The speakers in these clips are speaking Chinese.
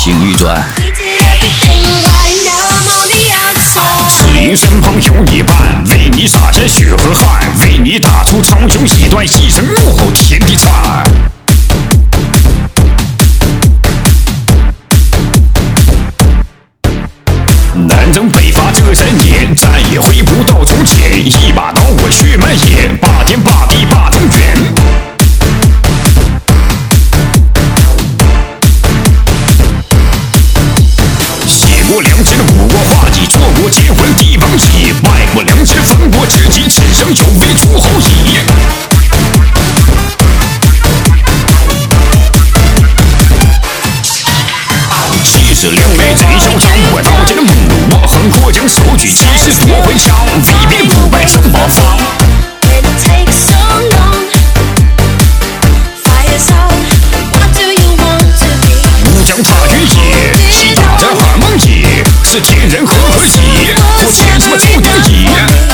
行欲转。 只因身旁有你伴，为你洒下血和汗，为你打出长雄一段，一生怒吼天地颤。南征北伐这3年，再也回不到从前。一把刀我血满眼，霸天霸地霸中原。写过良心的武过画戟，做过结婚帝王椅，卖过良心分过知己，此生有为诸侯矣。气势凌雷贼嚣张，我刀剑的梦弩，我横过将手举气势夺回枪，威逼不败争八方。乌江踏原野，西打着二梦野，是天人和合也，我天什么注定也。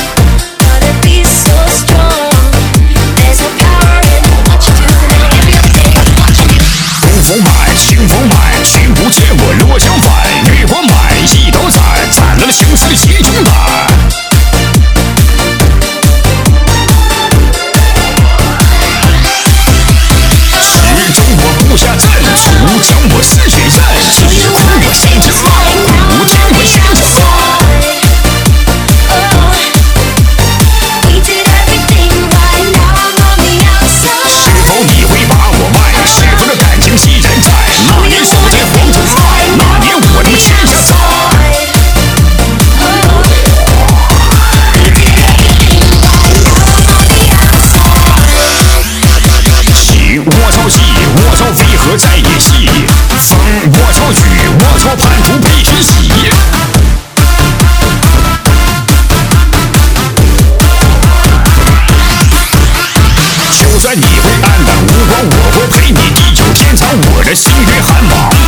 功夫满，情风满，君不见我落江返，月光满，一刀斩，斩了形势的集中胆。始终我不下阵，出将我是血刃，只苦我心之浪，古天我心之浪。是否你会把我卖？是否这感情依然在？那年守在黄土塞，那年我能天下在。喜我操戏，我操为何在演戏？风我操雨，我操叛徒被血洗。就算你会黯淡无光，我会陪你地久天长。我的心越寒芒，